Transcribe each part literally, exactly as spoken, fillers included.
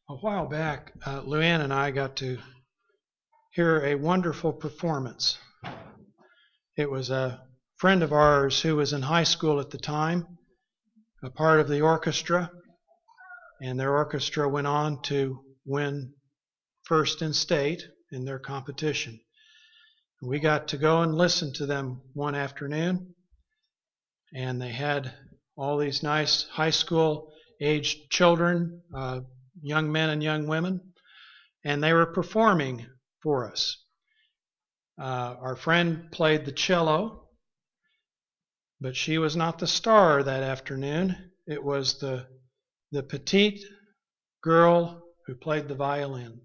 A while back, uh, Luann and I got to hear a wonderful performance. It was a friend of ours who was in high school at the time, a part of the orchestra, and their orchestra went on to win first in state in their competition. We got to go and listen to them one afternoon, and they had all these nice high school aged children, uh, young men and young women, and they were performing for us. Uh, our friend played the cello, but she was not the star that afternoon. It was the, the petite girl who played the violin.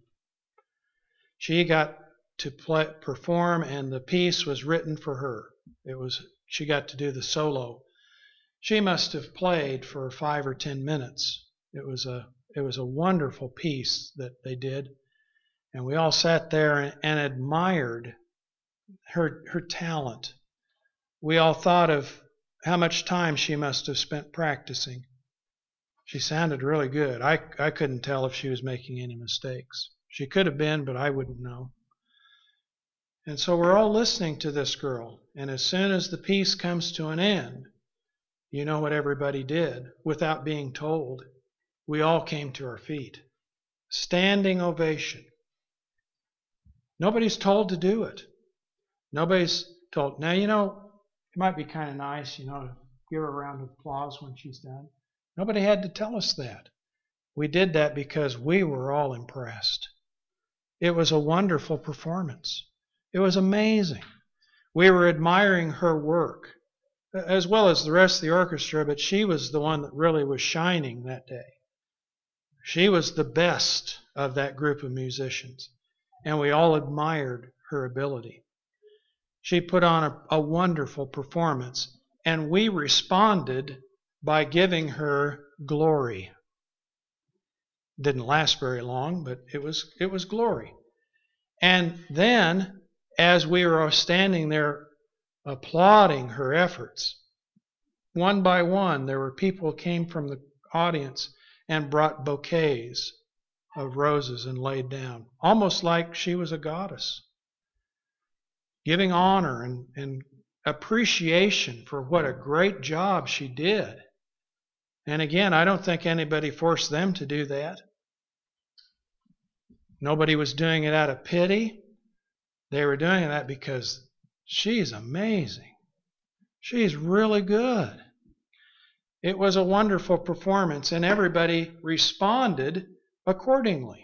She got to play, perform, and the piece was written for her. It was she got to do the solo. She must have played for five or ten minutes. It was a it was a wonderful piece that they did, and we all sat there and, and admired her her talent. We all thought of how much time she must have spent practicing. She sounded really good. I I couldn't tell if she was making any mistakes. She could have been, but I wouldn't know. And so we're all listening to this girl, and as soon as the piece comes to an end, you know what everybody did without being told. We all came to our feet. Standing ovation. Nobody's told to do it. Nobody's told. Now, you know, it might be kind of nice, you know, to give her a round of applause when she's done. Nobody had to tell us that. We did that because we were all impressed. It was a wonderful performance. It was amazing. We were admiring her work, as well as the rest of the orchestra, but she was the one that really was shining that day. She was the best of that group of musicians, and we all admired her ability. She put on a, a wonderful performance, and we responded by giving her glory. Didn't last very long, but it was it was glory. And then, as we were standing there applauding her efforts, one by one, there were people who came from the audience and brought bouquets of roses and laid down, almost like she was a goddess, giving honor and, and appreciation for what a great job she did. And again, I don't think anybody forced them to do that. Nobody was doing it out of pity. They were doing that because she's amazing. She's really good. It was a wonderful performance, and everybody responded accordingly.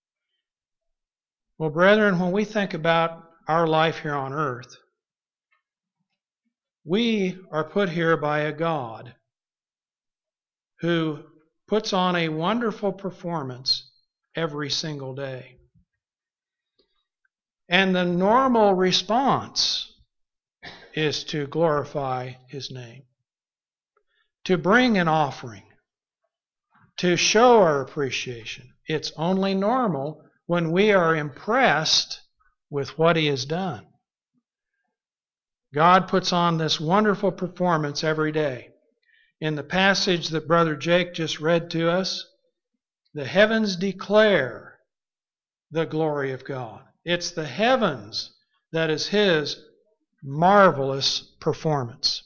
Well, brethren, when we think about our life here on earth, we are put here by a God who puts on a wonderful performance every single day. And the normal response is to glorify His name, to bring an offering, to show our appreciation. It's only normal when we are impressed with what He has done. God puts on this wonderful performance every day. In the passage that Brother Jake just read to us, the heavens declare the glory of God. It's the heavens that is His marvelous performance.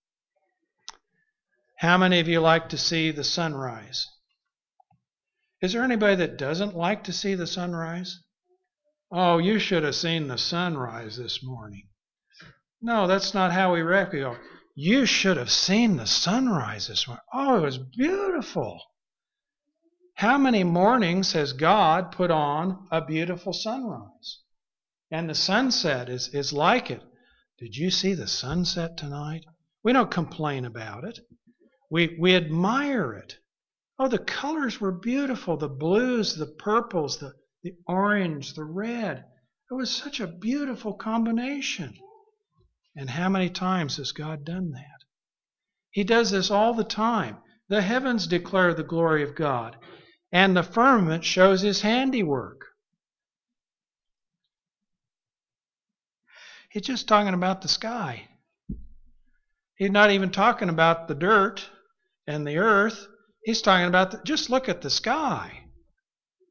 How many of you like to see the sunrise? Is there anybody that doesn't like to see the sunrise? Oh, you should have seen the sunrise this morning. No, that's not how we recognize. You should have seen the sunrise this morning. Oh, it was beautiful. How many mornings has God put on a beautiful sunrise? And the sunset is, is like it. Did you see the sunset tonight? We don't complain about it. We, we admire it. Oh, the colors were beautiful. The blues, the purples, the, the orange, the red. It was such a beautiful combination. And how many times has God done that? He does this all the time. The heavens declare the glory of God, and the firmament shows His handiwork. He's just talking about the sky. He's not even talking about the dirt and the earth. He's talking about, the, just look at the sky.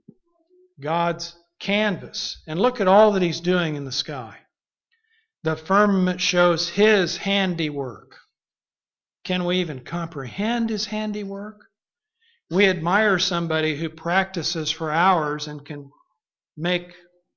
God's canvas. And look at all that He's doing in the sky. The firmament shows His handiwork. Can we even comprehend His handiwork? We admire somebody who practices for hours and can make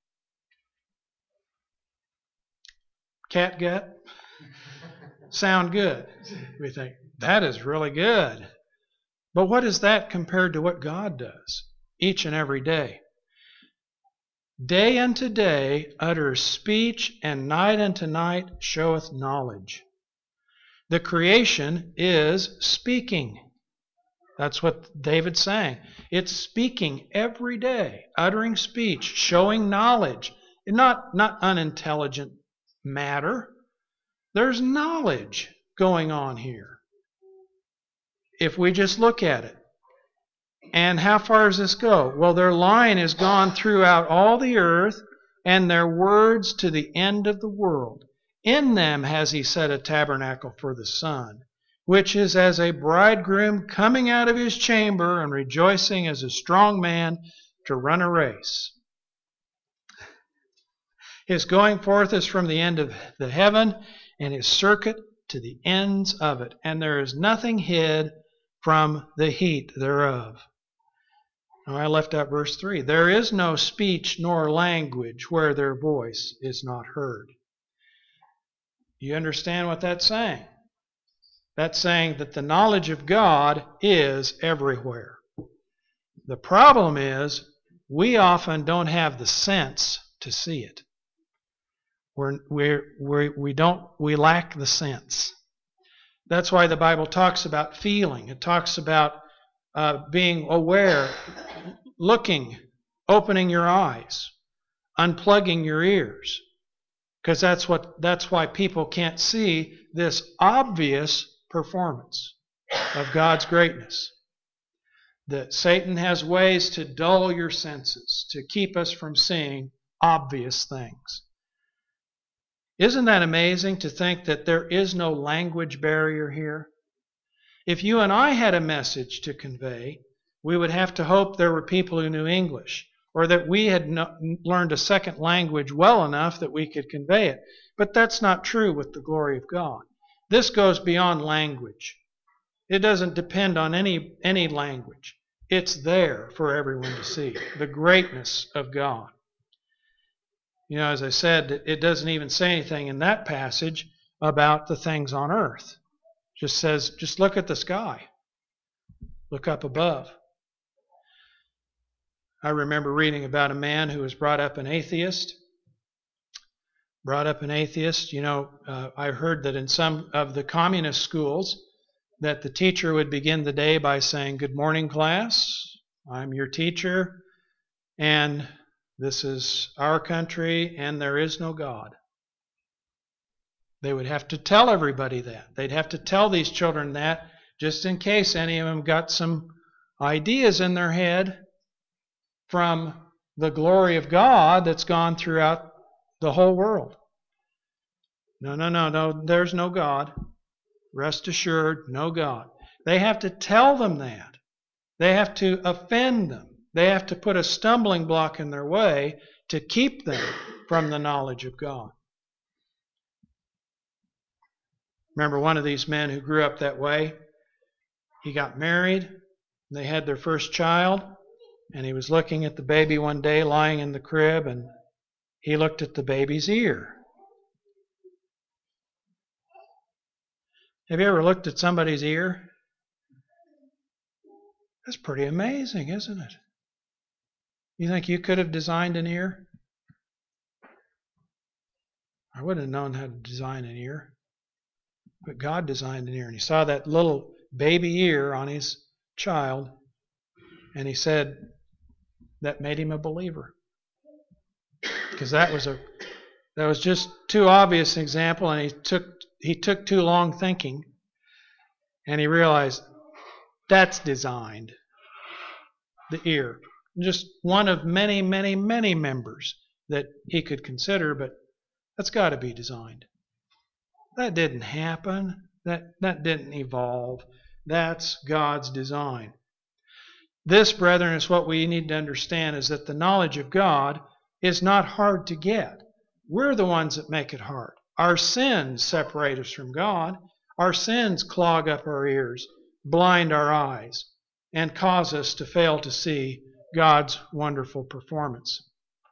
catgut sound good. We think, that is really good. But what is that compared to what God does each and every day? Day unto day utters speech, and night unto night showeth knowledge. The creation is speaking. That's what David's saying. It's speaking every day, uttering speech, showing knowledge. Not, not unintelligent matter. There's knowledge going on here. If we just look at it. And how far does this go? Well, their line has gone throughout all the earth, and their words to the end of the world. In them has He set a tabernacle for the sun, which is as a bridegroom coming out of his chamber and rejoicing as a strong man to run a race. His going forth is from the end of the heaven, and His circuit to the ends of it. And there is nothing hid from the heat thereof. Now I left out verse three. There is no speech nor language where their voice is not heard. You understand what that's saying? That's saying that the knowledge of God is everywhere. The problem is we often don't have the sense to see it. We're, we're, we're, we don't, we lack the sense. That's why the Bible talks about feeling. It talks about uh, being aware, looking, opening your eyes, unplugging your ears. Because that's what that's why people can't see this obvious performance of God's greatness. That Satan has ways to dull your senses, to keep us from seeing obvious things. Isn't that amazing to think that there is no language barrier here? If you and I had a message to convey, we would have to hope there were people who knew English, or that we had no, learned a second language well enough that we could convey it. But that's not true with the glory of God. This goes beyond language. It doesn't depend on any, any language. It's there for everyone to see, the greatness of God. You know, as I said, it doesn't even say anything in that passage about the things on earth. It just says, just look at the sky. Look up above. I remember reading about a man who was brought up an atheist. Brought up an atheist. You know, uh, I heard that in some of the communist schools that the teacher would begin the day by saying, "Good morning, class. I'm your teacher, and this is our country, and there is no God." They would have to tell everybody that. They'd have to tell these children that just in case any of them got some ideas in their head from the glory of God that's gone throughout the whole world. No, no, no, no, there's no God. Rest assured, no God. They have to tell them that. They have to offend them. They have to put a stumbling block in their way to keep them from the knowledge of God. Remember one of these men who grew up that way? He got married. They had their first child. And he was looking at the baby one day lying in the crib, and he looked at the baby's ear. Have you ever looked at somebody's ear? That's pretty amazing, isn't it? You think you could have designed an ear? I wouldn't have known how to design an ear. But God designed an ear. And he saw that little baby ear on his child, and he said, that made him a believer. Because that was a that was just too obvious an example, and he took he took too long thinking, and he realized that's designed. The ear. Just one of many, many, many members that he could consider, but that's got to be designed. That didn't happen. That that didn't evolve. That's God's design. This, brethren, is what we need to understand, is that the knowledge of God is not hard to get. We're the ones that make it hard. Our sins separate us from God. Our sins clog up our ears, blind our eyes, and cause us to fail to see God's wonderful performance.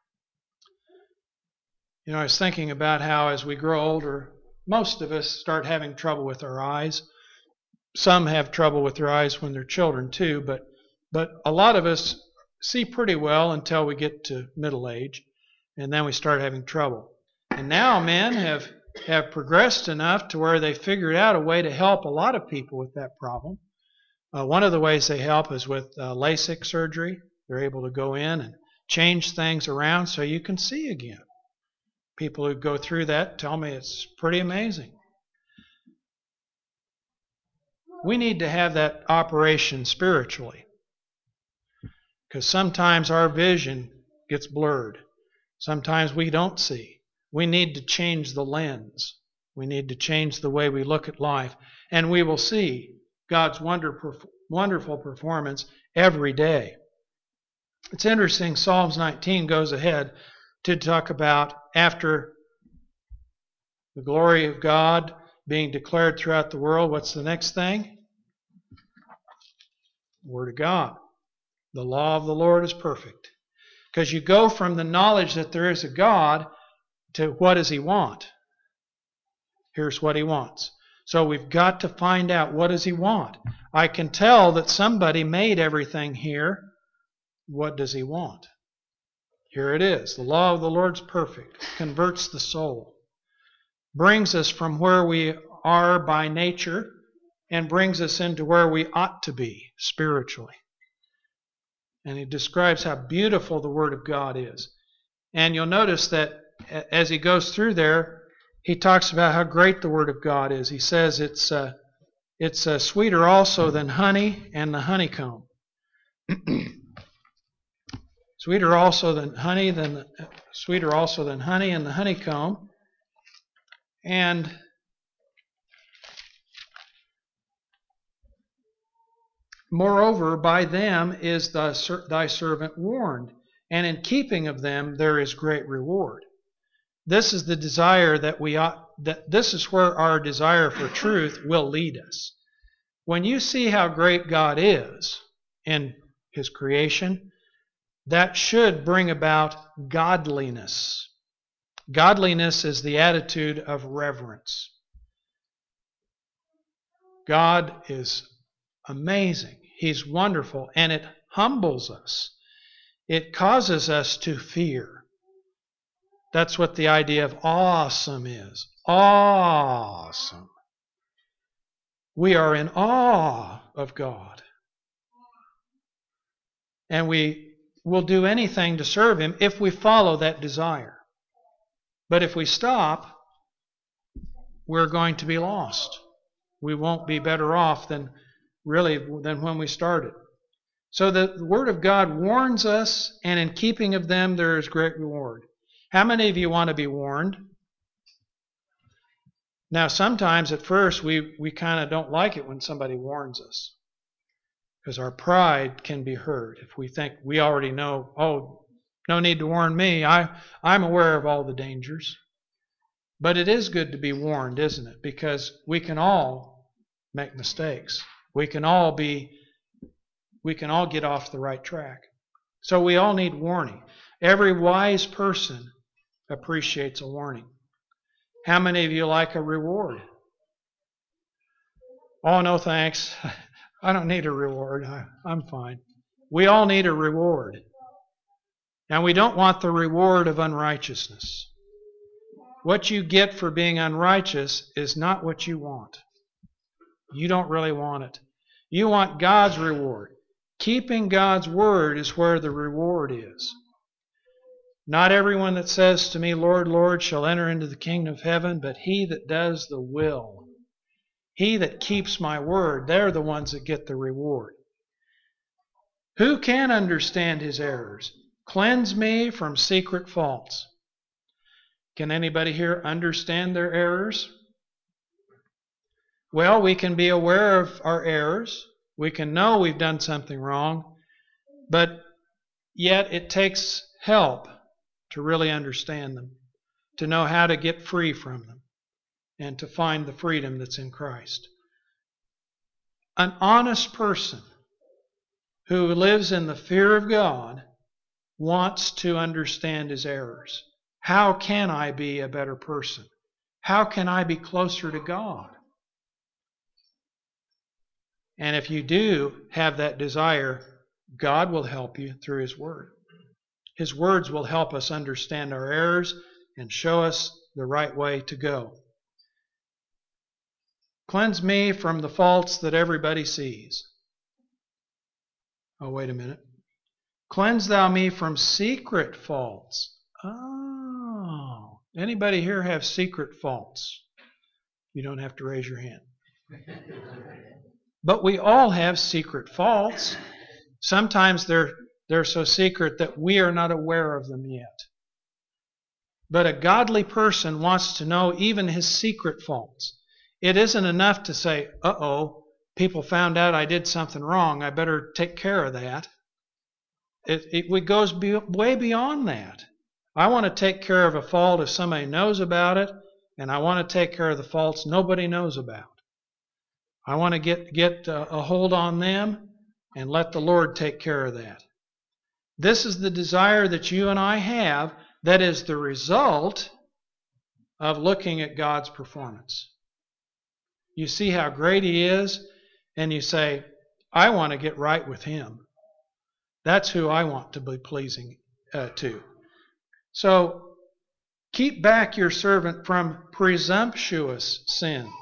You know, I was thinking about how as we grow older, most of us start having trouble with our eyes. Some have trouble with their eyes when they're children too, but but a lot of us see pretty well until we get to middle age, and then we start having trouble. And now men have, have progressed enough to where they figured out a way to help a lot of people with that problem. Uh, one of the ways they help is with uh, LASIK surgery. They're able to go in and change things around so you can see again. People who go through that tell me it's pretty amazing. We need to have that operation spiritually, because sometimes our vision gets blurred. Sometimes we don't see. We need to change the lens. We need to change the way we look at life, and we will see God's wonder, wonderful performance every day. It's interesting, Psalms nineteen goes ahead to talk about after the glory of God being declared throughout the world, what's the next thing? Word of God. The law of the Lord is perfect. Because you go from the knowledge that there is a God to what does He want? Here's what He wants. So we've got to find out, what does He want? I can tell that somebody made everything here. What does He want? Here it is. The law of the Lord's perfect. Converts the soul. Brings us from where we are by nature and brings us into where we ought to be spiritually. And he describes how beautiful the Word of God is. And you'll notice that as he goes through there, he talks about how great the Word of God is. He says it's uh, it's uh, sweeter also than honey and the honeycomb. Sweeter also than honey, than sweeter also than honey and the honeycomb. And moreover, by them is thy, thy servant warned, and in keeping of them there is great reward. This is the desire that we ought, that this is where our desire for truth will lead us. When you see how great God is in His creation, that should bring about godliness. Godliness is the attitude of reverence. God is amazing. He's wonderful, and it humbles us. It causes us to fear. That's what the idea of awesome is. Awesome. We are in awe of God. And we will do anything to serve Him if we follow that desire. But if we stop, we're going to be lost. We won't be better off than really than when we started. So the Word of God warns us, and in keeping of them there is great reward. How many of you want to be warned? Now, sometimes at first we, we kind of don't like it when somebody warns us, because our pride can be hurt if we think we already know, oh, no need to warn me. I, I'm aware of all the dangers. But it is good to be warned, isn't it? Because we can all make mistakes. We can all be, we can all get off the right track. So we all need warning. Every wise person appreciates a warning. How many of you like a reward? Oh, no thanks. I don't need a reward. I, I'm fine. We all need a reward. And we don't want the reward of unrighteousness. What you get for being unrighteous is not what you want. You don't really want it. You want God's reward. Keeping God's word is where the reward is. Not everyone that says to me, Lord, Lord, shall enter into the kingdom of heaven, but he that does the will. He that keeps my word, they're the ones that get the reward. Who can understand his errors? Cleanse me from secret faults. Can anybody here understand their errors? Well, we can be aware of our errors. We can know we've done something wrong. But yet it takes help to really understand them, to know how to get free from them, and to find the freedom that's in Christ. An honest person who lives in the fear of God wants to understand his errors. How can I be a better person? How can I be closer to God? And if you do have that desire, God will help you through His Word. His words will help us understand our errors and show us the right way to go. Cleanse me from the faults that everybody sees. Oh, wait a minute. Cleanse thou me from secret faults. Oh, anybody here have secret faults? You don't have to raise your hand. But we all have secret faults. Sometimes they're, they're so secret that we are not aware of them yet. But a godly person wants to know even his secret faults. It isn't enough to say, uh-oh, people found out I did something wrong. I better take care of that. It, it, it goes be, way beyond that. I want to take care of a fault if somebody knows about it, and I want to take care of the faults nobody knows about. I want to get, get a, a hold on them and let the Lord take care of that. This is the desire that you and I have that is the result of looking at God's performance. You see how great He is, and you say, I want to get right with Him. That's who I want to be pleasing uh, to. So, keep back your servant from presumptuous sins.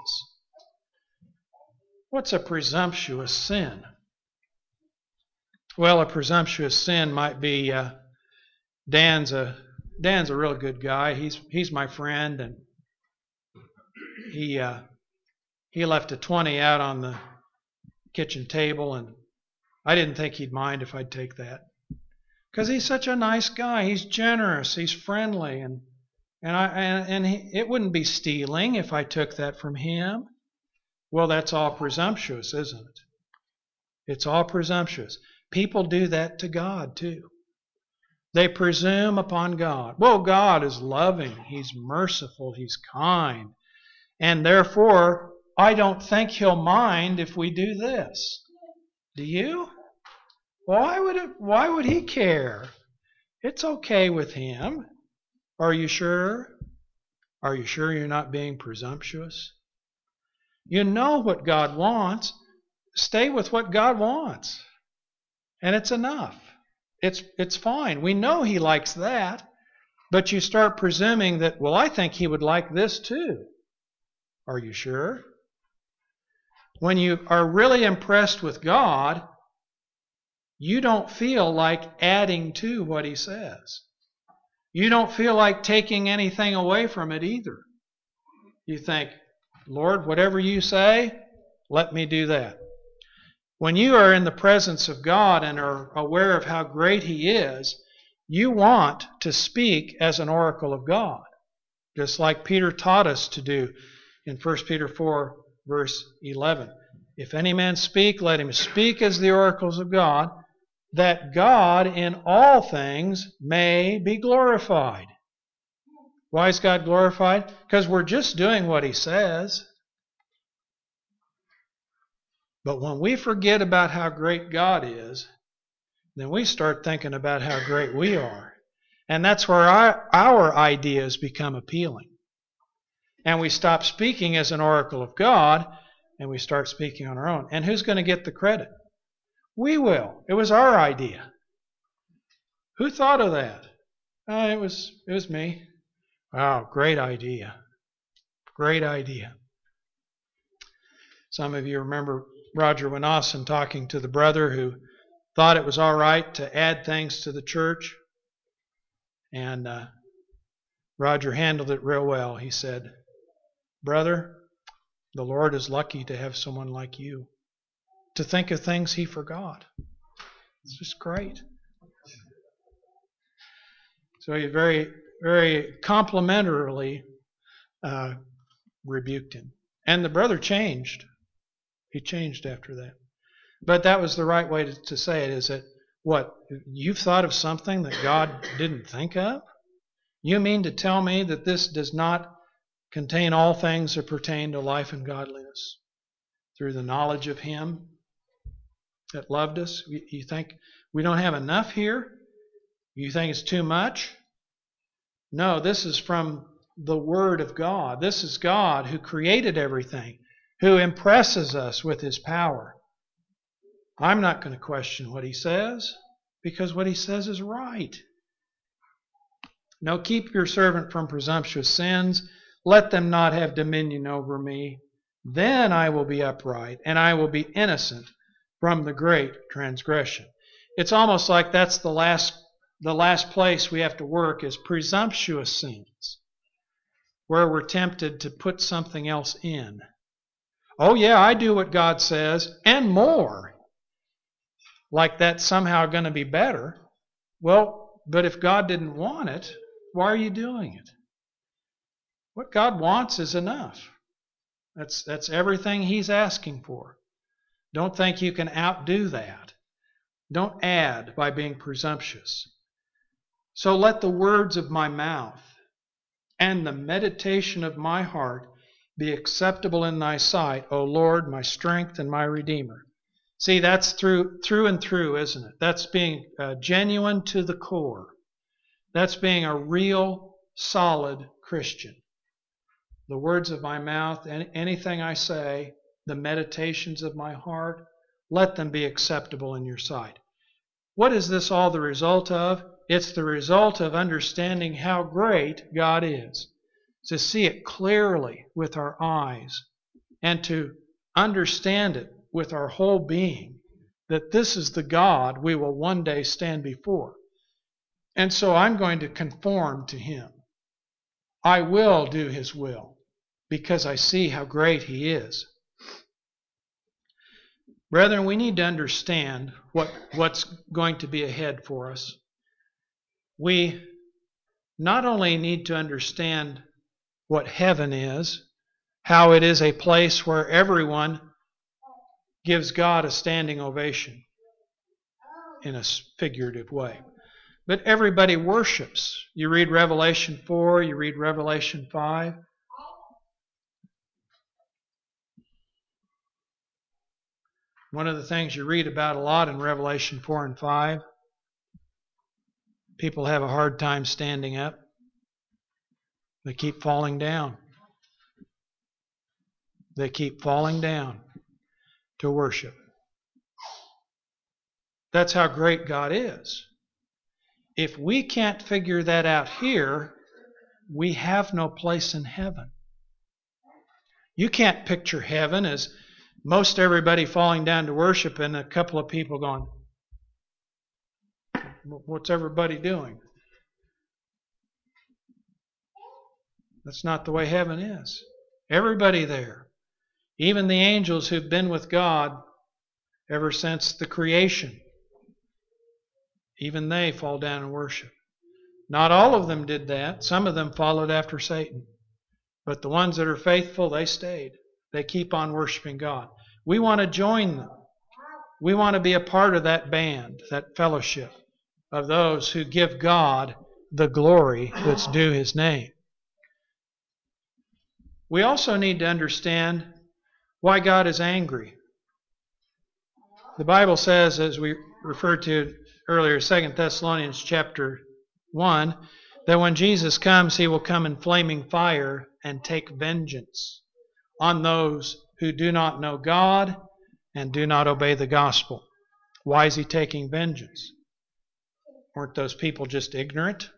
What's a presumptuous sin? Well, a presumptuous sin might be uh, Dan's a Dan's a real good guy. He's he's my friend, and he uh, he left a twenty out on the kitchen table, and I didn't think he'd mind if I'd take that, because he's such a nice guy. He's generous. He's friendly, and and I and, and he, it wouldn't be stealing if I took that from him. Well, that's all presumptuous, isn't it? It's all presumptuous. People do that to God too. They presume upon God. Well, God is loving. He's merciful. He's kind. And therefore, I don't think He'll mind if we do this. Do you? Why would it, why would He care? It's okay with Him. Are you sure? Are you sure you're not being presumptuous? You know what God wants. Stay with what God wants. And it's enough. It's, it's fine. We know He likes that. But you start presuming that, well, I think He would like this too. Are you sure? When you are really impressed with God, you don't feel like adding to what He says. You don't feel like taking anything away from it either. You think, Lord, whatever you say, let me do that. When you are in the presence of God and are aware of how great He is, you want to speak as an oracle of God, just like Peter taught us to do in First Peter four, verse eleven. If any man speak, let him speak as the oracles of God, that God in all things may be glorified. Why is God glorified? Because we're just doing what He says. But when we forget about how great God is, then we start thinking about how great we are. And that's where our, our ideas become appealing. And we stop speaking as an oracle of God, and we start speaking on our own. And who's going to get the credit? We will. It was our idea. Who thought of that? Uh, it was, it was me. Wow, great idea. Great idea. Some of you remember Roger Winassen talking to the brother who thought it was all right to add things to the church. And uh, Roger handled it real well. He said, brother, the Lord is lucky to have someone like you to think of things He forgot. It's just great. So he very, very complimentarily uh, rebuked him. And the brother changed. He changed after that. But that was the right way to, to say it, is that What, you've thought of something that God didn't think of? You mean to tell me that this does not contain all things that pertain to life and godliness through the knowledge of Him that loved us? You think we don't have enough here? You think it's too much? No, this is from the Word of God. This is God who created everything, who impresses us with His power. I'm not going to question what He says, because what He says is right. No, keep your servant from presumptuous sins. Let them not have dominion over me. Then I will be upright, and I will be innocent from the great transgression. It's almost like that's the last, the last place we have to work is presumptuous sins, where we're tempted to put something else in. Oh yeah, I do what God says, and more. Like that's somehow going to be better. Well, but if God didn't want it, why are you doing it? What God wants is enough. That's, that's everything He's asking for. Don't think you can outdo that. Don't add by being presumptuous. So let the words of my mouth and the meditation of my heart be acceptable in thy sight, O Lord, my strength and my Redeemer. See, that's through, through and through, isn't it? That's being uh, genuine to the core. That's being a real, solid Christian. The words of my mouth, and anything I say, the meditations of my heart, let them be acceptable in your sight. What is this all the result of? It's the result of understanding how great God is. To see it clearly with our eyes and to understand it with our whole being, that this is the God we will one day stand before. And so I'm going to conform to Him. I will do His will because I see how great He is. Brethren, we need to understand what, what's going to be ahead for us. We not only need to understand what heaven is, how it is a place where everyone gives God a standing ovation in a figurative way. But everybody worships. You read Revelation four, you read Revelation five. One of the things you read about a lot in Revelation four and five, people have a hard time standing up. They keep falling down. They keep falling down to worship. That's how great God is. If we can't figure that out here, we have no place in heaven. You can't picture heaven as most everybody falling down to worship and a couple of people going, what's everybody doing? That's not the way heaven is. Everybody there, even the angels who've been with God ever since the creation, even they fall down and worship. Not all of them did that. Some of them followed after Satan. But the ones that are faithful, they stayed. They keep on worshiping God. We want to join them. We want to be a part of that band, that fellowship of those who give God the glory that's due His name. We also need to understand why God is angry. The Bible says, as we referred to earlier, Second Thessalonians chapter one, that when Jesus comes, He will come in flaming fire and take vengeance on those who do not know God and do not obey the gospel. Why is He taking vengeance? Weren't those people just ignorant?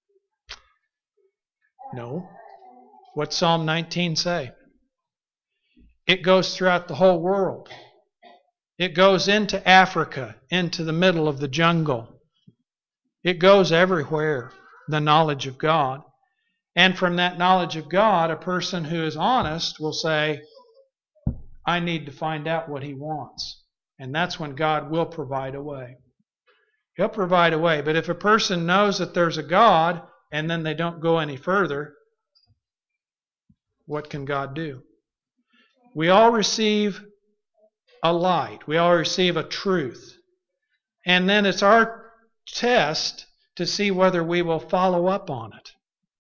No. What's Psalm nineteen say? It goes throughout the whole world. It goes into Africa, into the middle of the jungle. It goes everywhere, the knowledge of God. And from that knowledge of God, a person who is honest will say, I need to find out what He wants. And that's when God will provide a way. He'll provide a way. But if a person knows that there's a God and then they don't go any further, what can God do? We all receive a light. We all receive a truth. And then it's our test to see whether we will follow up on it.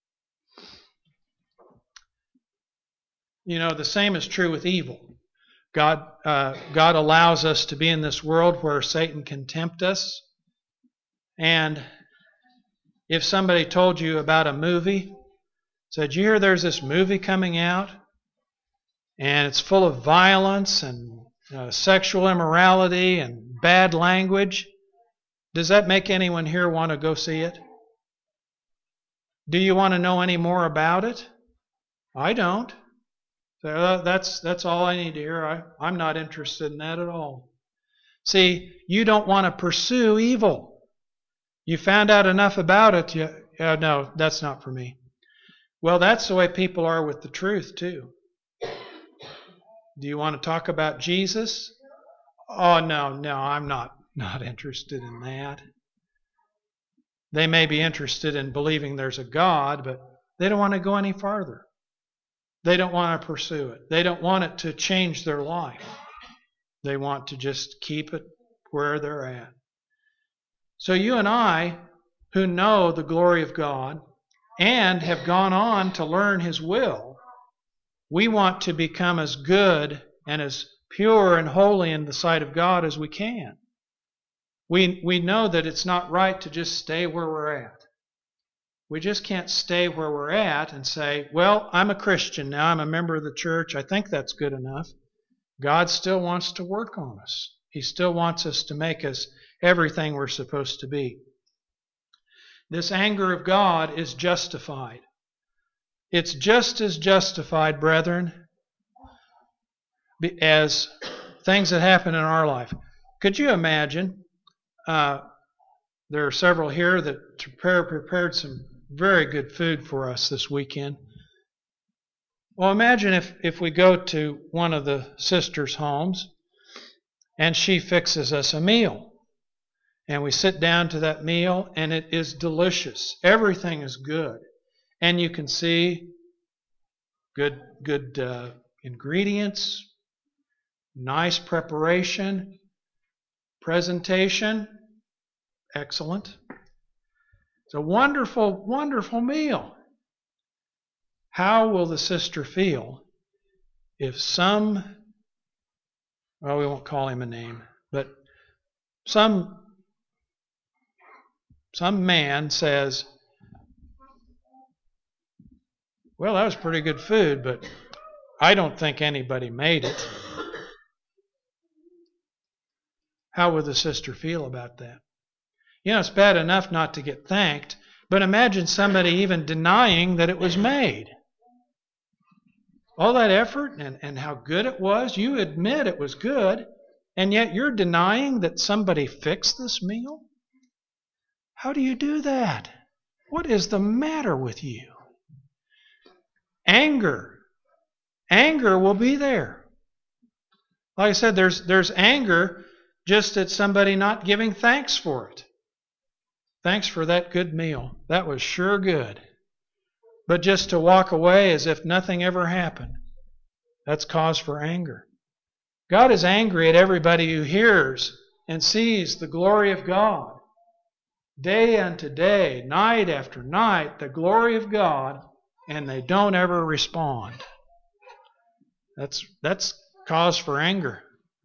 You know, the same is true with evil. God, uh, God allows us to be in this world where Satan can tempt us. And if somebody told you about a movie, said, you hear there's this movie coming out, and it's full of violence and uh, sexual immorality and bad language, does that make anyone here want to go see it? Do you want to know any more about it? I don't. So uh, that's that's all I need to hear. I, I'm not interested in that at all. See, you don't want to pursue evil. You found out enough about it. You, uh, no, that's not for me. Well, that's the way people are with the truth, too. Do you want to talk about Jesus? Oh, no, no, I'm not, not interested in that. They may be interested in believing there's a God, but they don't want to go any farther. They don't want to pursue it. They don't want it to change their life. They want to just keep it where they're at. So you and I, who know the glory of God and have gone on to learn His will, we want to become as good and as pure and holy in the sight of God as we can. We, we know that it's not right to just stay where we're at. We just can't stay where we're at and say, well, I'm a Christian now, I'm a member of the church, I think that's good enough. God still wants to work on us. He still wants us to make us everything we're supposed to be. This anger of God is justified. It's just as justified, brethren, as things that happen in our life. Could you imagine? Uh, there are several here that prepare, prepared some very good food for us this weekend. Well, imagine if, if we go to one of the sisters' homes and she fixes us a meal. And we sit down to that meal and it is delicious. Everything is good. And you can see good, good uh, ingredients, nice preparation, presentation, excellent. It's a wonderful, wonderful meal. How will the sister feel if some, well, we won't call him a name, but some, some man says, well, that was pretty good food, but I don't think anybody made it. How would the sister feel about that? You know, it's bad enough not to get thanked, but imagine somebody even denying that it was made. All that effort and, and how good it was, you admit it was good, and yet you're denying that somebody fixed this meal? How do you do that? What is the matter with you? Anger. Anger will be there. Like I said, there's, there's anger just at somebody not giving thanks for it. Thanks for that good meal. That was sure good. But just to walk away as if nothing ever happened, that's cause for anger. God is angry at everybody who hears and sees the glory of God. Day unto day, night after night, the glory of God, and they don't ever respond. That's, that's cause for anger.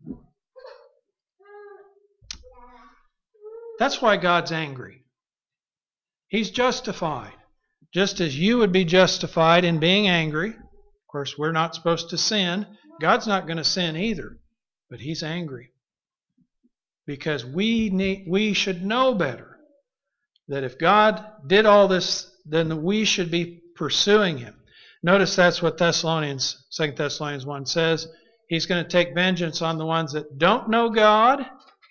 That's why God's angry. He's justified. Just as you would be justified in being angry. Of course, we're not supposed to sin. God's not going to sin either. But He's angry. Because we need, we should know better. That if God did all this, then we should be pursuing Him. Notice that's what Thessalonians, Second Thessalonians one says. He's going to take vengeance on the ones that don't know God.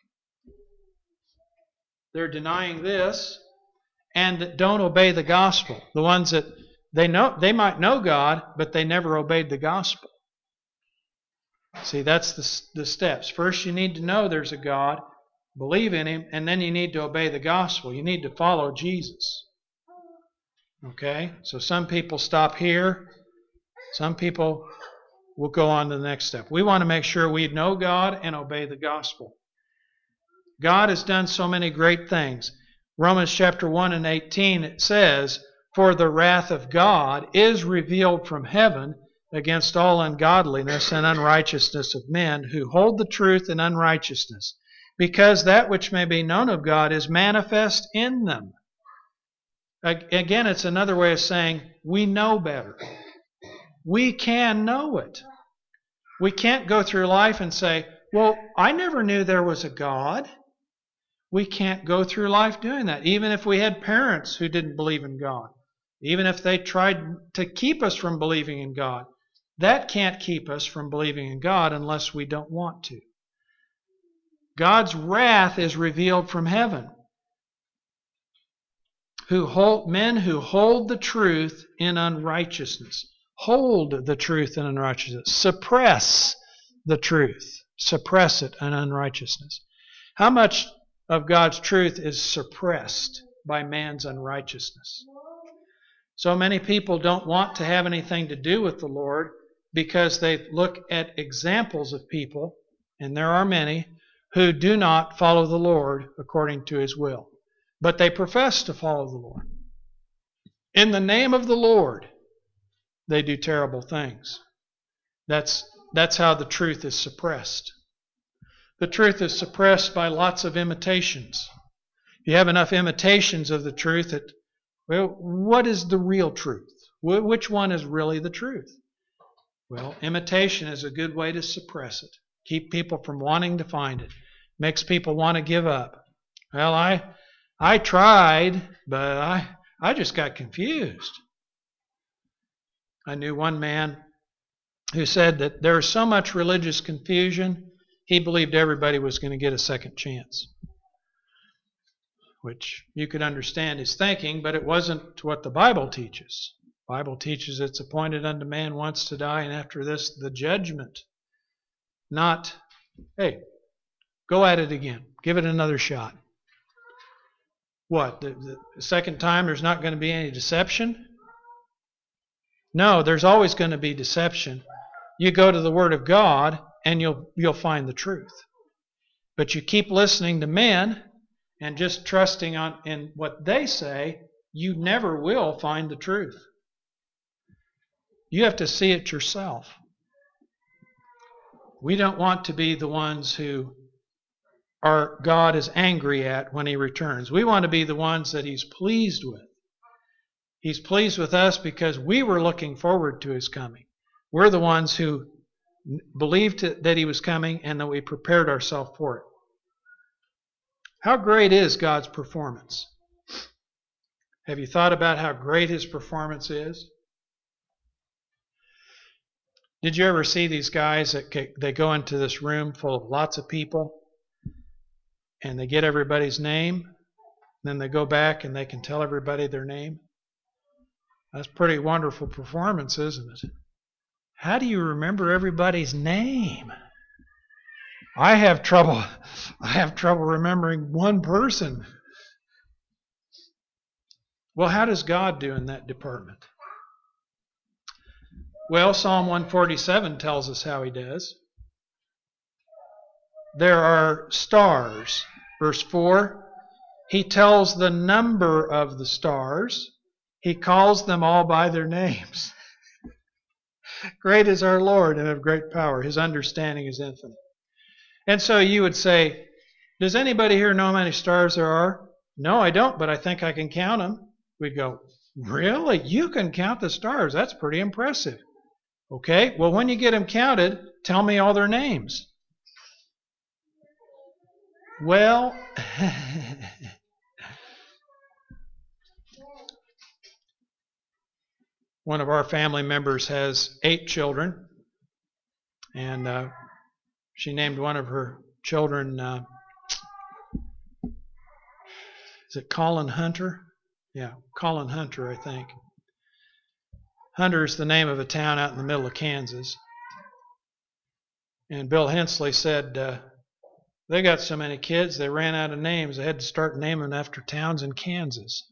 They're denying this. And that don't obey the gospel. The ones that they know, they might know God, but they never obeyed the gospel. See, that's the, the steps. First, you need to know there's a God, believe in Him, and then you need to obey the gospel. You need to follow Jesus. Okay? So some people stop here. Some people will go on to the next step. We want to make sure we know God and obey the gospel. God has done so many great things. Romans chapter one and eighteen, it says, "For the wrath of God is revealed from heaven against all ungodliness and unrighteousness of men who hold the truth in unrighteousness, because that which may be known of God is manifest in them." Again, it's another way of saying we know better. We can know it. We can't go through life and say, well, I never knew there was a God. We can't go through life doing that, even if we had parents who didn't believe in God. Even if they tried to keep us from believing in God. That can't keep us from believing in God unless we don't want to. God's wrath is revealed from heaven. Who hold, men who hold the truth in unrighteousness. Hold the truth in unrighteousness. Suppress the truth. Suppress it in unrighteousness. How much of God's truth is suppressed by man's unrighteousness? So many people don't want to have anything to do with the Lord because they look at examples of people, and there are many, who do not follow the Lord according to His will. But they profess to follow the Lord. In the name of the Lord, they do terrible things. That's, that's how the truth is suppressed. The truth is suppressed by lots of imitations. If you have enough imitations of the truth, that, well, what is the real truth? Which one is really the truth? Well, imitation is a good way to suppress it. Keep people from wanting to find it. Makes people want to give up. Well, I I tried, but I I just got confused. I knew one man who said that there was so much religious confusion, he believed everybody was going to get a second chance. Which you could understand his thinking, but it wasn't what the Bible teaches. The Bible teaches it's appointed unto man once to die, and after this, the judgment. Not, hey, go at it again. Give it another shot. What? The, the second time there's not going to be any deception? No, there's always going to be deception. You go to the Word of God and you'll you'll find the truth. But you keep listening to men and just trusting on in what they say, you never will find the truth. You have to see it yourself. We don't want to be the ones who our God is angry at when He returns. We want to be the ones that He's pleased with. He's pleased with us because we were looking forward to His coming. We're the ones who believed that He was coming and that we prepared ourselves for it. How great is God's performance? Have you thought about how great His performance is? Did you ever see these guys that they go into this room full of lots of people and they get everybody's name, then they go back and they can tell everybody their name? That's a pretty wonderful performance, isn't it? How do you remember everybody's name? I have trouble. I have trouble remembering one person. Well, how does God do in that department? Well, Psalm one forty-seven tells us how He does. There are stars. Verse four, He tells the number of the stars. He calls them all by their names. Great is our Lord and of great power. His understanding is infinite. And so you would say, does anybody here know how many stars there are? No, I don't, but I think I can count them. We'd go, really? You can count the stars? That's pretty impressive. Okay, well, when you get them counted, tell me all their names. Well, one of our family members has eight children, and uh, she named one of her children, uh, is it Colin Hunter? Yeah, Colin Hunter, I think. Hunter is the name of a town out in the middle of Kansas. And Bill Hensley said uh, they got so many kids, they ran out of names. They had to start naming after towns in Kansas.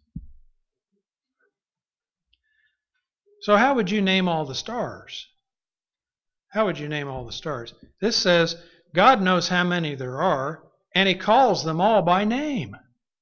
So how would you name all the stars? How would you name all the stars? This says God knows how many there are, And He calls them all by name.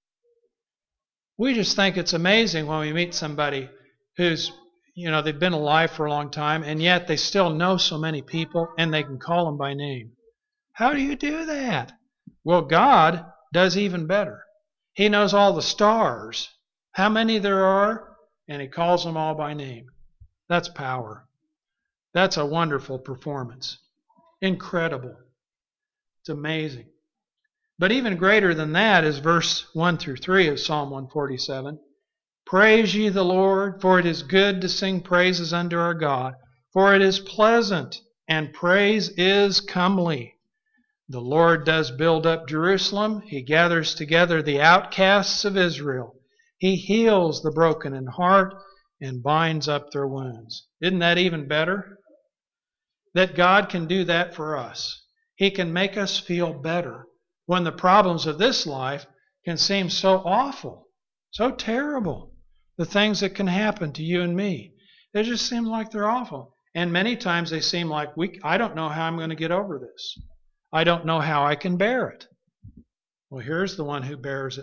We just think it's amazing when we meet somebody who's, you know, they've been alive for a long time, and yet they still know so many people, and they can call them by name. How do you do that? Well, God does even better. He knows all the stars, how many there are, and He calls them all by name. That's power. That's a wonderful performance. Incredible. It's amazing. But even greater than that is verse one through three of Psalm one forty-seven. Praise ye the Lord, for it is good to sing praises unto our God, for it is pleasant, and praise is comely. The Lord does build up Jerusalem. He gathers together the outcasts of Israel. He heals the broken in heart and binds up their wounds. Isn't that even better? That God can do that for us. He can make us feel better when the problems of this life can seem so awful, so terrible. The things that can happen to you and me, they just seem like they're awful. And many times they seem like, we, I don't know how I'm going to get over this. I don't know how I can bear it. Well, here's the one who bears it.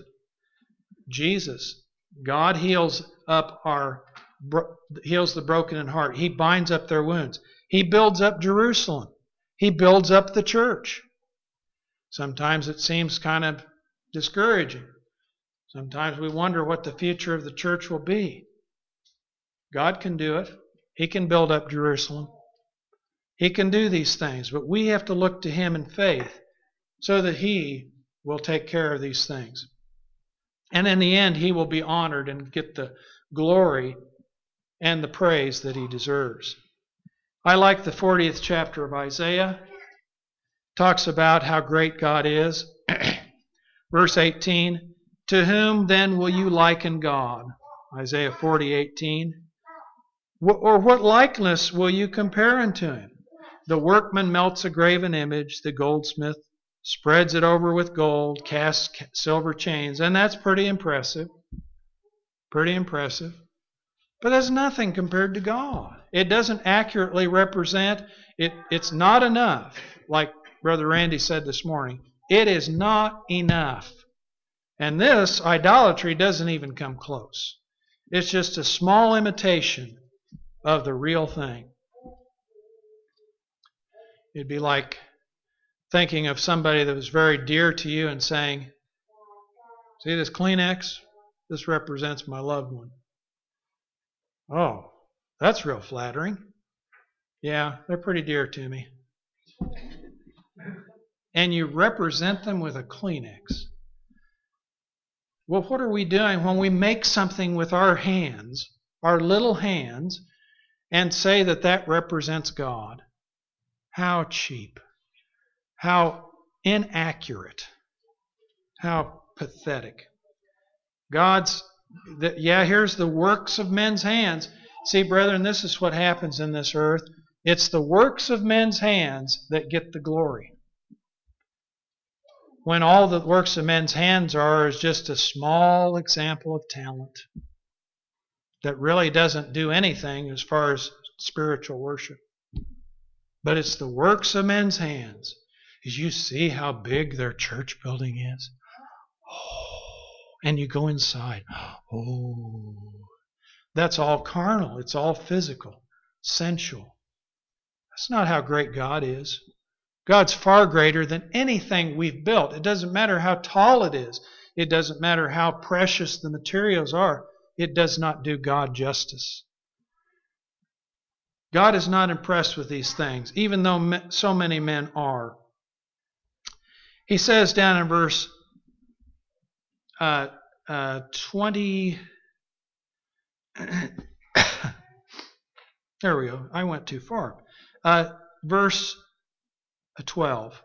Jesus. God heals up our heals the broken in heart. He binds up their wounds. He builds up Jerusalem. He builds up the church. Sometimes it seems kind of discouraging. Sometimes we wonder what the future of the church will be. God can do it. He can build up Jerusalem. He can do these things, but we have to look to Him in faith so that He will take care of these things. And in the end, He will be honored and get the glory and the praise that He deserves. I like the fortieth chapter of Isaiah. It talks about how great God is. Verse eighteen, to whom then will you liken God? Isaiah forty eighteen. Or what likeness will you compare unto Him? The workman melts a graven image, the goldsmith spreads it over with gold, casts silver chains, and that's pretty impressive. Pretty impressive. But that's nothing compared to God. It doesn't accurately represent, it, it's not enough. Like Brother Randy said this morning, it is not enough. And this, idolatry, doesn't even come close. It's just a small imitation of the real thing. It'd be like thinking of somebody that was very dear to you and saying, see this Kleenex? This represents my loved one. Oh, that's real flattering. Yeah, they're pretty dear to me. And you represent them with a Kleenex. Well, what are we doing when we make something with our hands, our little hands, and say that that represents God? How cheap. How inaccurate. How pathetic. God's, the, yeah, here's the works of men's hands. See, brethren, this is what happens in this earth. It's the works of men's hands that get the glory. When all the works of men's hands are is just a small example of talent that really doesn't do anything as far as spiritual worship. But it's the works of men's hands. Did you see how big their church building is? Oh, and you go inside. Oh, that's all carnal. It's all physical, sensual. That's not how great God is. God's far greater than anything we've built. It doesn't matter how tall it is. It doesn't matter how precious the materials are. It does not do God justice. God is not impressed with these things, even though so many men are. He says down in verse uh, uh, twenty... there we go. I went too far. Uh, verse twelve.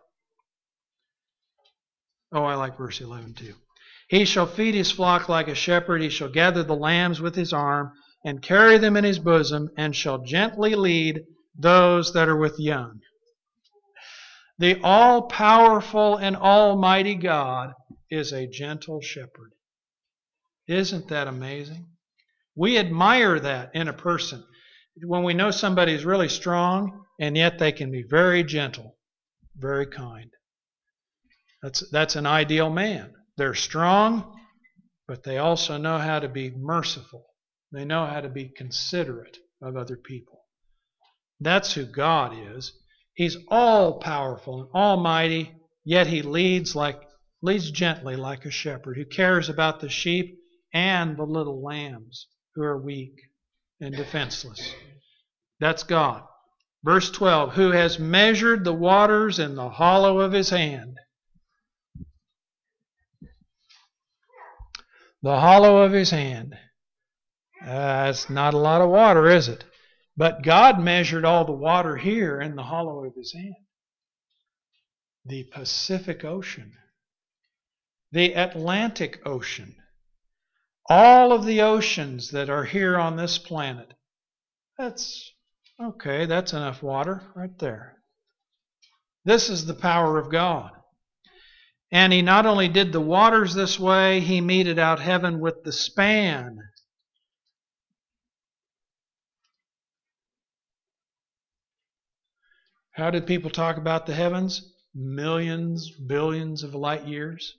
Oh, I like verse eleven too. He shall feed his flock like a shepherd. He shall gather the lambs with his arm and carry them in his bosom, and shall gently lead those that are with young. The all-powerful and almighty God is a gentle shepherd. Isn't that amazing? We admire that in a person. When we know somebody is really strong, and yet they can be very gentle, very kind. That's, that's an ideal man. They're strong, but they also know how to be merciful. They know how to be considerate of other people. That's who God is. He's all-powerful and almighty, yet He leads like leads gently like a shepherd who cares about the sheep and the little lambs who are weak and defenseless. That's God. Verse twelve, who has measured the waters in the hollow of His hand. The hollow of His hand. Uh, it's not a lot of water, is it? But God measured all the water here in the hollow of His hand. The Pacific Ocean. The Atlantic Ocean. All of the oceans that are here on this planet. That's, okay, that's enough water right there. This is the power of God. And He not only did the waters this way, He meted out heaven with the span. How did people talk about the heavens? Millions, billions of light years.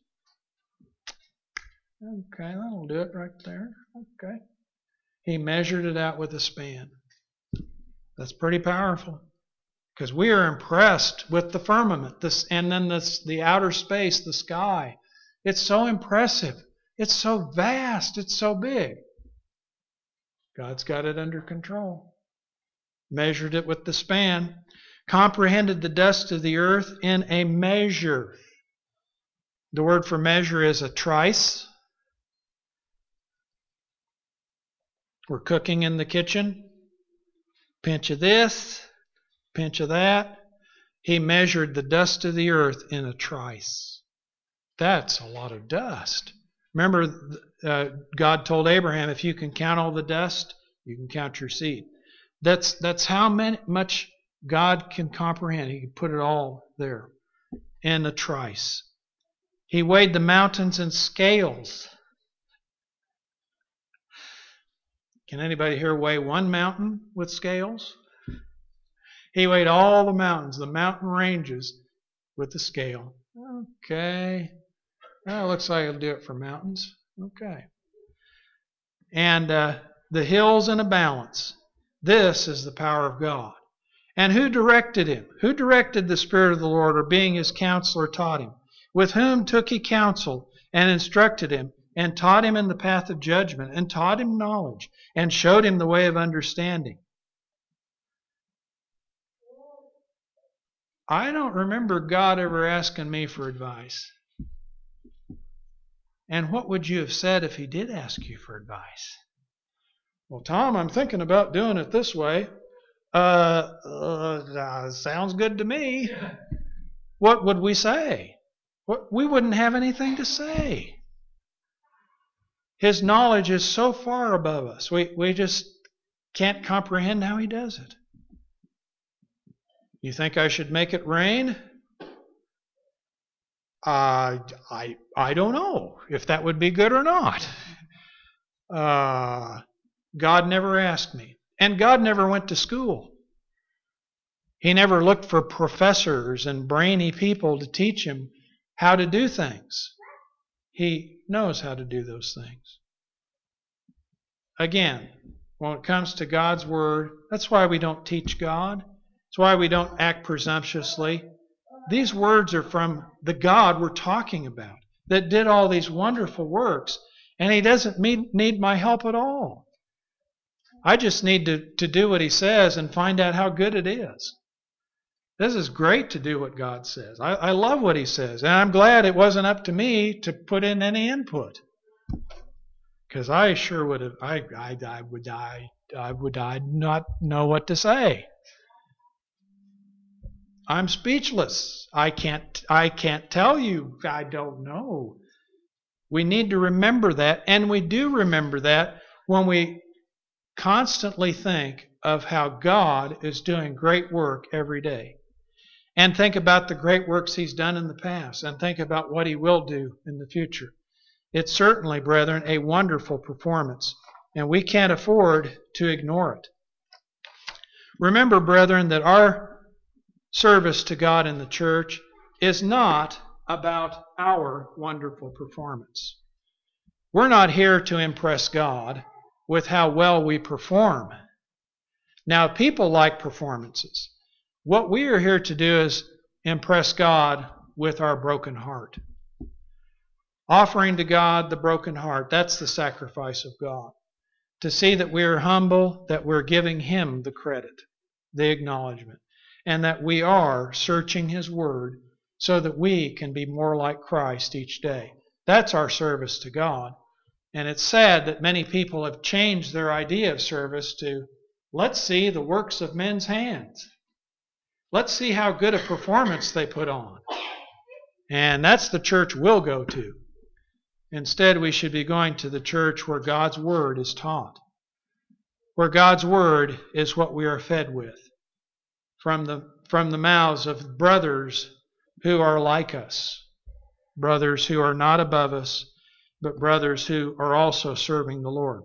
Okay, that'll do it right there. Okay. He measured it out with a span. That's pretty powerful. Because we are impressed with the firmament, this, and then this, the outer space, the sky. It's so impressive. It's so vast. It's so big. God's got it under control. Measured it with the span. Comprehended the dust of the earth in a measure. The word for measure is a trice. We're cooking in the kitchen. Pinch of this, pinch of that. He measured the dust of the earth in a trice. That's a lot of dust. Remember, uh, God told Abraham, if you can count all the dust, you can count your seed. That's, that's how many, much God can comprehend. He can put it all there in a trice. He weighed the mountains in scales. Can anybody here weigh one mountain with scales? He weighed all the mountains, the mountain ranges, with the scale. Okay. Well, looks like it'll do it for mountains. Okay. And uh, the hills in a balance. This is the power of God. And who directed him? Who directed the Spirit of the Lord, or being His counselor taught him? With whom took He counsel and instructed him, and taught him in the path of judgment, and taught him knowledge, and showed him the way of understanding? I don't remember God ever asking me for advice. And what would you have said if He did ask you for advice? Well, Tom, I'm thinking about doing it this way. Uh, uh, sounds good to me. What would we say? What, we wouldn't have anything to say. His knowledge is so far above us. We, we just can't comprehend how He does it. You think I should make it rain? Uh, I, I don't know if that would be good or not. Uh, God never asked me. And God never went to school. He never looked for professors and brainy people to teach Him how to do things. He knows how to do those things. Again, when it comes to God's Word, that's why we don't teach God. That's why we don't act presumptuously. These words are from the God we're talking about that did all these wonderful works, and He doesn't need my help at all. I just need to, to do what He says and find out how good it is. This is great to do what God says. I, I love what He says, and I'm glad it wasn't up to me to put in any input. Because I sure would have, I, I, I would, I, I would, I not know what to say. I'm speechless. I can't, I can't tell you. I don't know. We need to remember that, and we do remember that when we constantly think of how God is doing great work every day. And think about the great works He's done in the past, and think about what He will do in the future. It's certainly, brethren, a wonderful performance, and we can't afford to ignore it. Remember, brethren, that our service to God in the church is not about our wonderful performance. We're not here to impress God with how well we perform. Now, people like performances. What we are here to do is impress God with our broken heart. Offering to God the broken heart, that's the sacrifice of God. To see that we are humble, that we're giving Him the credit, the acknowledgement, and that we are searching His Word so that we can be more like Christ each day. That's our service to God. And it's sad that many people have changed their idea of service to, let's see the works of men's hands. Let's see how good a performance they put on. And that's the church we'll go to. Instead, we should be going to the church where God's Word is taught. Where God's Word is what we are fed with. From the, from the mouths of brothers who are like us. Brothers who are not above us, but brothers who are also serving the Lord.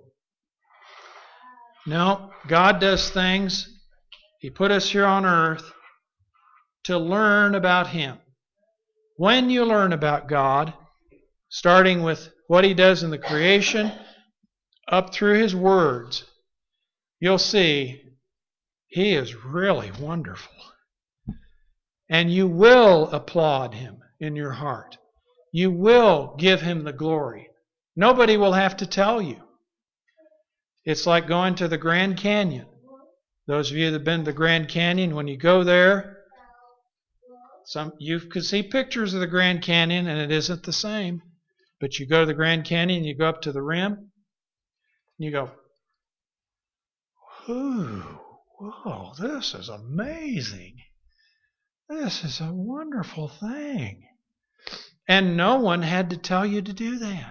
No, God does things. He put us here on earth to learn about Him. When you learn about God, starting with what He does in the creation, up through His words, you'll see He is really wonderful. And you will applaud Him in your heart. You will give Him the glory. Nobody will have to tell you. It's like going to the Grand Canyon. Those of you that have been to the Grand Canyon, when you go there, some you can see pictures of the Grand Canyon, and it isn't the same. But you go to the Grand Canyon, you go up to the rim, and you go, ooh, whoa, this is amazing. This is a wonderful thing. And no one had to tell you to do that.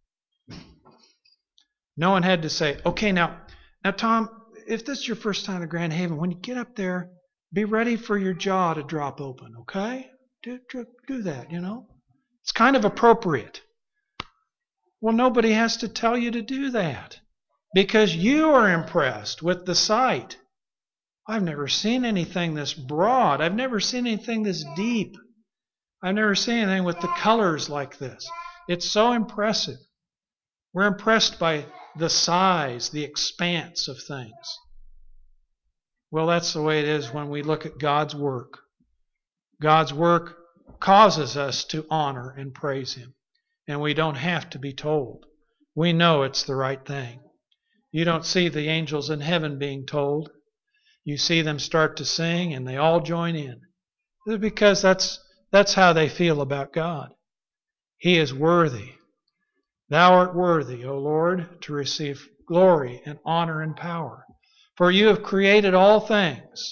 No one had to say, okay, now, now Tom, if this is your first time to Grand Haven, when you get up there, be ready for your jaw to drop open, okay? Do, do, do that, you know? It's kind of appropriate. Well, nobody has to tell you to do that because you are impressed with the sight. I've never seen anything this broad. I've never seen anything this deep. I've never seen anything with the colors like this. It's so impressive. We're impressed by the size, the expanse of things. Well, that's the way it is when we look at God's work. God's work causes us to honor and praise Him. And we don't have to be told. We know it's the right thing. You don't see the angels in heaven being told. You see them start to sing and they all join in. It's because that's, that's how they feel about God. He is worthy. Thou art worthy, O Lord, to receive glory and honor and power. For you have created all things.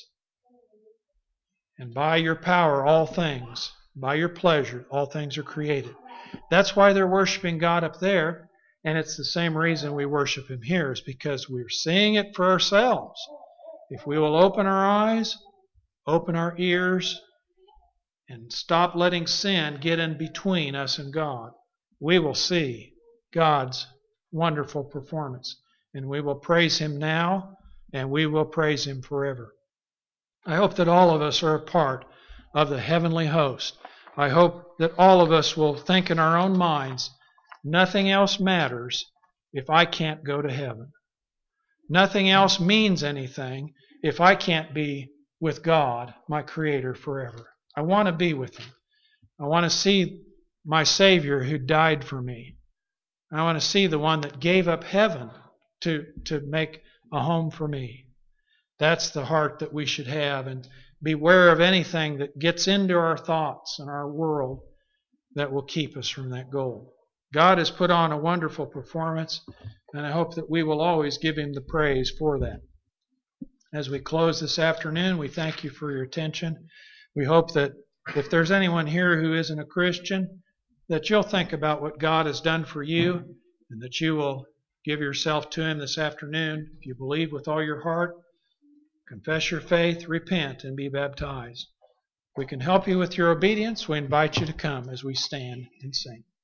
And by your power, all things, by your pleasure, all things are created. That's why they're worshiping God up there. And it's the same reason we worship Him here, is because we're seeing it for ourselves. If we will open our eyes, open our ears, and stop letting sin get in between us and God, we will see God's wonderful performance. And we will praise Him now, and we will praise Him forever. I hope that all of us are a part of the heavenly host. I hope that all of us will think in our own minds, nothing else matters if I can't go to heaven. Nothing else means anything if I can't be with God, my Creator, forever. I want to be with Him. I want to see my Savior who died for me. I want to see the one that gave up heaven to, to make a home for me. That's the heart that we should have, and beware of anything that gets into our thoughts and our world that will keep us from that goal. God has put on a wonderful performance, and I hope that we will always give Him the praise for that. As we close this afternoon, we thank you for your attention. We hope that if there's anyone here who isn't a Christian, that you'll think about what God has done for you, and that you will give yourself to Him this afternoon. If you believe with all your heart, confess your faith, repent, and be baptized. If we can help you with your obedience, we invite you to come as we stand and sing.